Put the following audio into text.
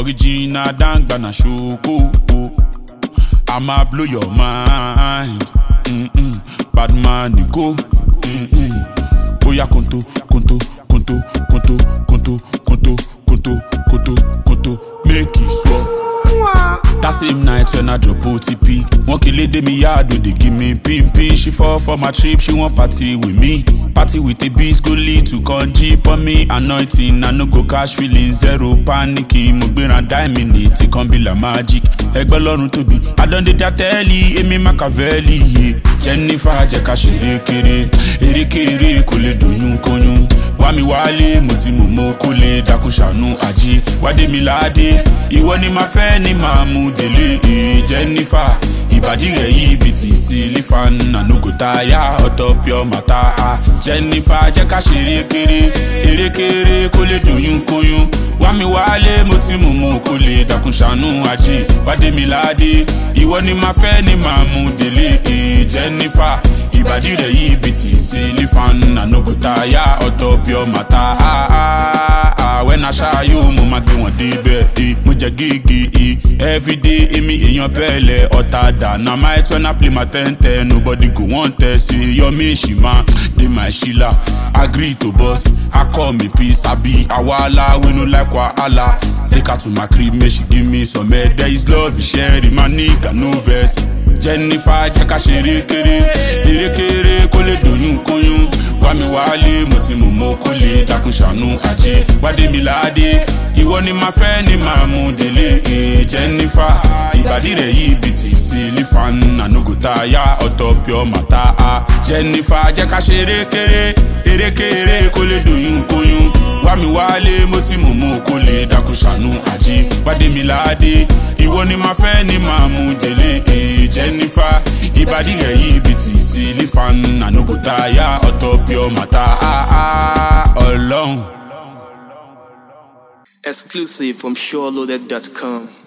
Original Dangbana Shoko. I'ma blow your mind. Bad man, you go. Oya konto. Make it swap. That same night when I drop OTP, one kill lady me yard, do they give me pin. She fall for my trip, she want party with me. Party with the beast, go lead to conji on me. Anointing, I no go cash feeling, zero panicking. Mo gbera diamond, it can be like magic. Egbe lorun to be, I done did that telly, Emi Machiavelli, yeah. Jennifer, jẹ́ ká ṣeré kéré, erékéré kò lè dòyún kóyún. Wá mi wálé, mo ti mú mo kó lè dákun ṣàánú ajé. Wádé mi láàdé, ìwọ ni màá fẹ́ ni màá mú délé. Jennifer, ìbàdí rẹ̀ yìí bí ti sílífàn. No go tire, ọ̀tọ̀ pure matter. Jennifer, jẹ́ ká ṣeré kéré, erékéré kò lè dòyún kóyún. Wá mi wálé, mo ti mú mo kó lè dákun ṣàánú ajé. Wádé mi láàdé, ìwọ ni màá fẹ́ ni màá mú délé. Jennifer, ìbàdí rẹ̀ yìí bí ti sílífàn. No go tire, ọ̀tọ̀ pure matter. When I show you, mo ma gbé wọn débẹ̀. Mo jẹ gígì. Everyday, èmi èèyàn pẹ̀lẹ́ ọ̀tàdà. Na might when I play my 10-10, nobody go want test. Yomi Shima, dey my Sheila. Agree to boss, I call me peace. I be Awala, we no like wahala. Take her to my crib, make she give me some head. There is love, sharing my nigga, no verse. Jennifer, jẹ́ ká ṣeré kéré, erékéré kò lè dòyún kóyún. Wá mi wálé, mo ti mú mo kó lè dákun ṣàánú ajé. Wádé mi láàdé, ìwọ ni màá fẹ́ ni màá mú délé. Jennifer, ìbàdí rẹ̀ yìí bí ti sílífàn. No go tire, ọ̀tọ̀ pure matter. Jennifer, jẹ́ ká ṣeré kéré, erékéré kò lè dòyún kóyún. Wá mi wálé, mo ti mú mo kó lè dákun ṣàánú ajé. Wádé mi láàdé, ìwọ ni màá fẹ́ ni màá mú délé. Jennifer, ìbàdí rẹ̀ yìí bí ti sílífàn. No go tire, ọ̀tọ̀ pure matter. Ọlọ́run. Exclusive from SureLoaded.com.